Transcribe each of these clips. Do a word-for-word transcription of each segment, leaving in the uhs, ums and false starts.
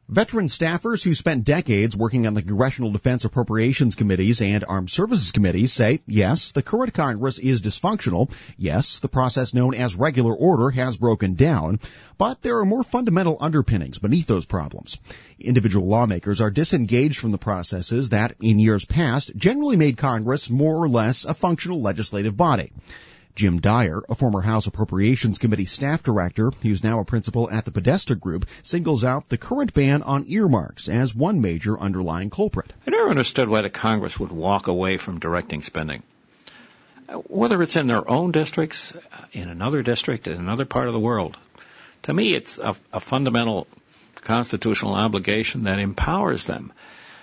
Veteran staffers who spent decades working on the Congressional Defense Appropriations Committees and Armed Services Committees say, yes, the current Congress is dysfunctional. Yes, the process known as regular order has broken down. But there are more fundamental underpinnings beneath those problems. Individual lawmakers are disengaged from the processes that, in years past, generally made Congress more or less a functional legislative body. Jim Dyer, a former House Appropriations Committee staff director who's now a principal at the Podesta Group, singles out the current ban on earmarks as one major underlying culprit. I never understood why the Congress would walk away from directing spending. Whether it's in their own districts, in another district, in another part of the world. To me, it's a, a fundamental constitutional obligation that empowers them.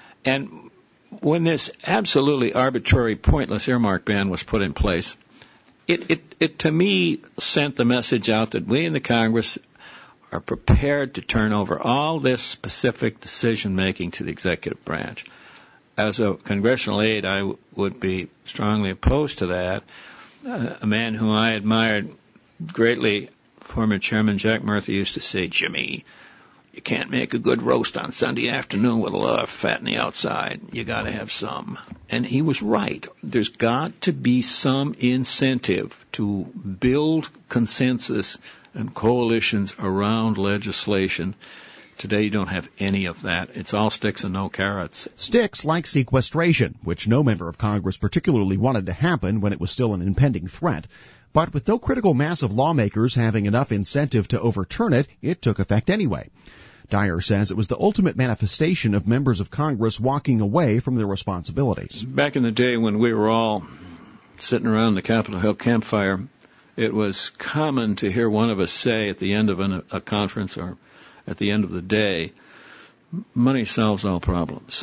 And when this absolutely arbitrary, pointless earmark ban was put in place, It, it, it, to me, sent the message out that we in the Congress are prepared to turn over all this specific decision-making to the executive branch. As a congressional aide, I w- would be strongly opposed to that. Uh, a man whom I admired greatly, former Chairman Jack Murphy, used to say, Jimmy, you can't make a good roast on Sunday afternoon with a lot of fat on the outside. You got to have some. And he was right. There's got to be some incentive to build consensus and coalitions around legislation. Today you don't have any of that. It's all sticks and no carrots. Sticks like sequestration, which no member of Congress particularly wanted to happen when it was still an impending threat. But with no critical mass of lawmakers having enough incentive to overturn it, it took effect anyway. Dyer says it was the ultimate manifestation of members of Congress walking away from their responsibilities. Back in the day when we were all sitting around the Capitol Hill campfire, it was common to hear one of us say at the end of an, a conference or at the end of the day, money solves all problems.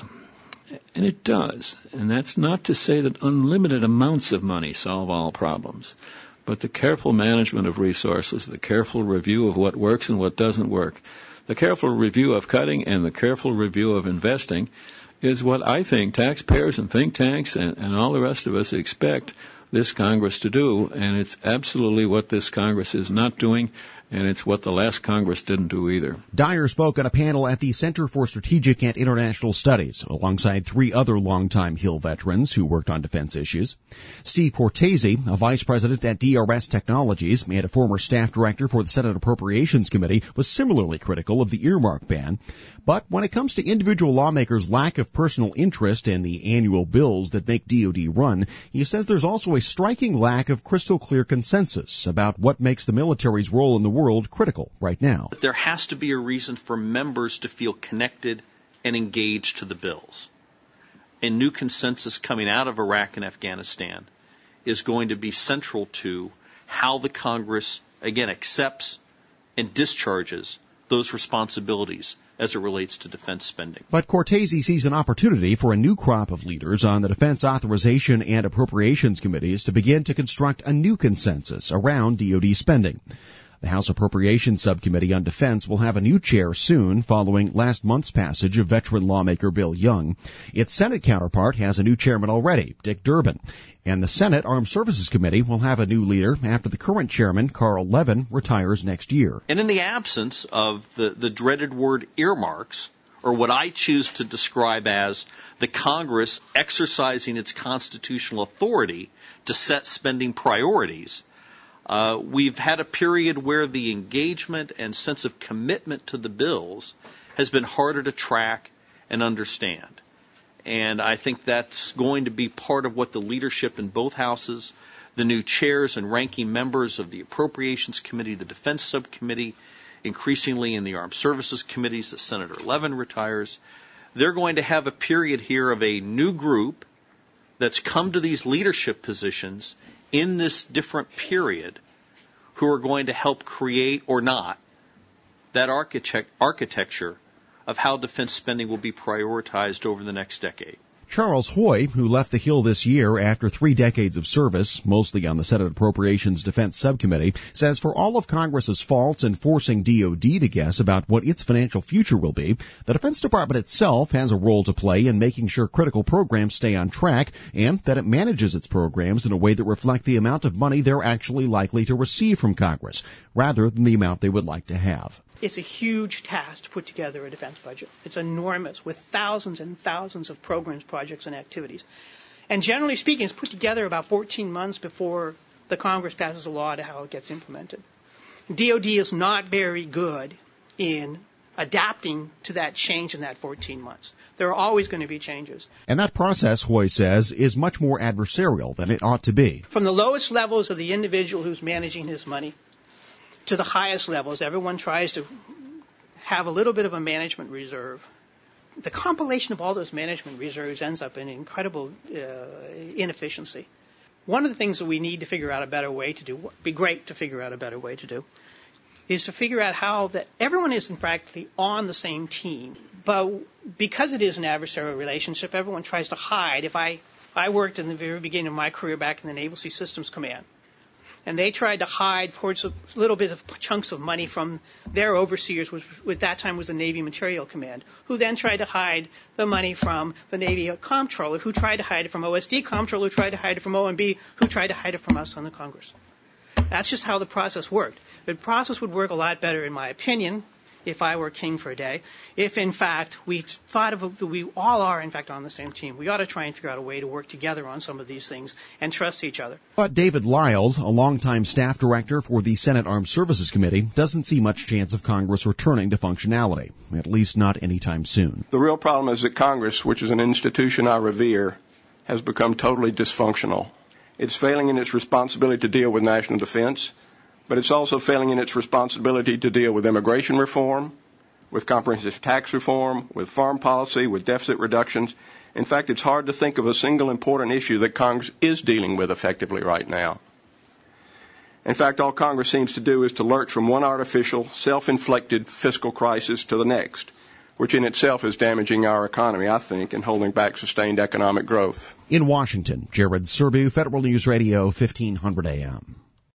And it does. And that's not to say that unlimited amounts of money solve all problems. But the careful management of resources, the careful review of what works and what doesn't work, the careful review of cutting and the careful review of investing is what I think taxpayers and think tanks and, and all the rest of us expect this Congress to do, and it's absolutely what this Congress is not doing, and it's what the last Congress didn't do either. Dyer spoke on a panel at the Center for Strategic and International Studies, alongside three other longtime Hill veterans who worked on defense issues. Steve Cortese, a vice president at D R S Technologies and a former staff director for the Senate Appropriations Committee, was similarly critical of the earmark ban. But when it comes to individual lawmakers' lack of personal interest in the annual bills that make D O D run, he says there's also a striking lack of crystal clear consensus about what makes the military's role in the world critical right now. There has to be a reason for members to feel connected and engaged to the bills. A new consensus coming out of Iraq and Afghanistan is going to be central to how the Congress, again, accepts and discharges those responsibilities as it relates to defense spending. But Cortese sees an opportunity for a new crop of leaders on the Defense Authorization and Appropriations Committees to begin to construct a new consensus around D O D spending. The House Appropriations Subcommittee on Defense will have a new chair soon following last month's passage of veteran lawmaker Bill Young. Its Senate counterpart has a new chairman already, Dick Durbin. And the Senate Armed Services Committee will have a new leader after the current chairman, Carl Levin, retires next year. And in the absence of the, the dreaded word earmarks, or what I choose to describe as the Congress exercising its constitutional authority to set spending priorities, Uh, we've had a period where the engagement and sense of commitment to the bills has been harder to track and understand. And I think that's going to be part of what the leadership in both houses, the new chairs and ranking members of the Appropriations Committee, the Defense Subcommittee, increasingly in the Armed Services Committees, as Senator Levin retires, they're going to have a period here of a new group that's come to these leadership positions in this different period who are going to help create or not that architect, architecture of how defense spending will be prioritized over the next decade. Charles Hoy, who left the Hill this year after three decades of service, mostly on the Senate Appropriations Defense Subcommittee, says for all of Congress's faults in forcing D O D to guess about what its financial future will be, the Defense Department itself has a role to play in making sure critical programs stay on track and that it manages its programs in a way that reflect the amount of money they're actually likely to receive from Congress, rather than the amount they would like to have. It's a huge task to put together a defense budget. It's enormous, with thousands and thousands of programs, projects, and activities. And generally speaking, it's put together about fourteen months before the Congress passes a law to how it gets implemented. D O D is not very good in adapting to that change in that fourteen months. There are always going to be changes. And that process, Hoy says, is much more adversarial than it ought to be. From the lowest levels of the individual who's managing his money to the highest levels, everyone tries to have a little bit of a management reserve. The compilation of all those management reserves ends up in incredible uh, inefficiency. One of the things that we need to figure out a better way to do, would be great to figure out a better way to do, is to figure out how that everyone is in fact on the same team. But because it is an adversarial relationship, everyone tries to hide. If I, I worked in the very beginning of my career back in the Naval Sea Systems Command, and they tried to hide parts of little bit of chunks of money from their overseers, which at that time was the Navy Material Command, who then tried to hide the money from the Navy Comptroller, who tried to hide it from O S D Comptroller, who tried to hide it from O M B, who tried to hide it from us on the Congress. That's just how the process worked. The process would work a lot better, in my opinion, if I were king for a day, if in fact we thought of, we all are in fact on the same team. We ought to try and figure out a way to work together on some of these things and trust each other. But David Lyles, a longtime staff director for the Senate Armed Services Committee, doesn't see much chance of Congress returning to functionality, at least not anytime soon. The real problem is that Congress, which is an institution I revere, has become totally dysfunctional. It's failing in its responsibility to deal with national defense, but it's also failing in its responsibility to deal with immigration reform, with comprehensive tax reform, with foreign policy, with deficit reductions. In fact, it's hard to think of a single important issue that Congress is dealing with effectively right now. In fact, all Congress seems to do is to lurch from one artificial, self-inflicted fiscal crisis to the next, which in itself is damaging our economy, I think, and holding back sustained economic growth. In Washington, Jared Serbu, Federal News Radio, fifteen hundred A M.